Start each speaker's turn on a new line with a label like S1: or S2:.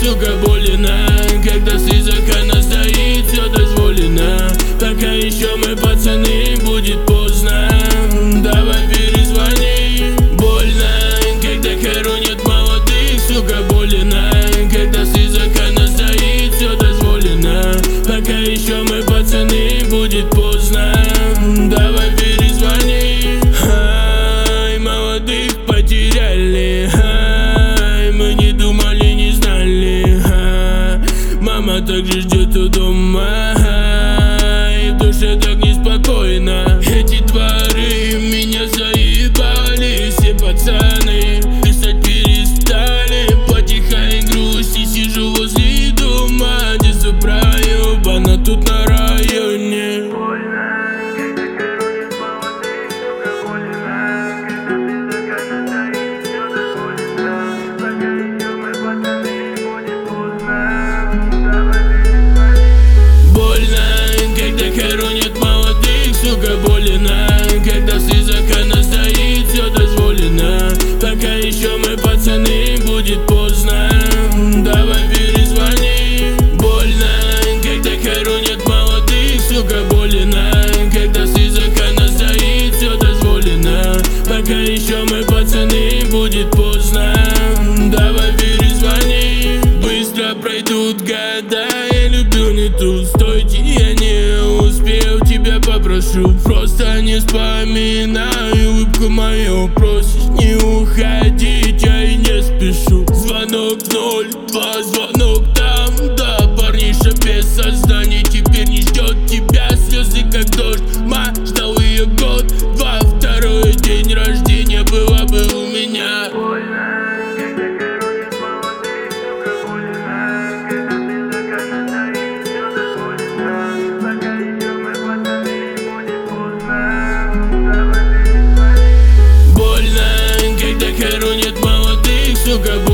S1: сука, больно. Когда с языка настоит, все дозволено. Пока еще мы пацаны, будет поздно. Давай перезвони. Больно, когда хоронят молодых, сука, больно. Когда с языка настоит, все дозволено. Пока еще мы пацаны, будет поздно. Давай перезвони. Ай, молодых потеряли. Ай, мы не думали, не знали. Мама также ждет у дома. И в душе так неспокойно. Эти дворы меня заебали. Все пацаны писать перестали. Потихай грусти, сижу возле дома. Детство проебано тут на районе. Хоронят молодых, сука, больно. Когда с языка настоит, все дозволено. Пока еще мы пацаны, будет поздно. Давай перезвони. Больно, когда хоронят молодых, сука, больно. Когда с языка настоит, все дозволено. Пока еще мы пацаны, будет поздно. Давай перезвони. Быстро пройдут года, я люблю не ту. Стойте, я не успел, тебя попрошу. Просто не вспоминай улыбку мою. Просишь не уходить, я и не спешу. Звонок 02, звонок там, да. Парниша без сознания теперь не ждет тебя. Слезы как дождь, ма, ждал ее год-два. Второй день рождения была бы у меня. Хоронят молодых, сука,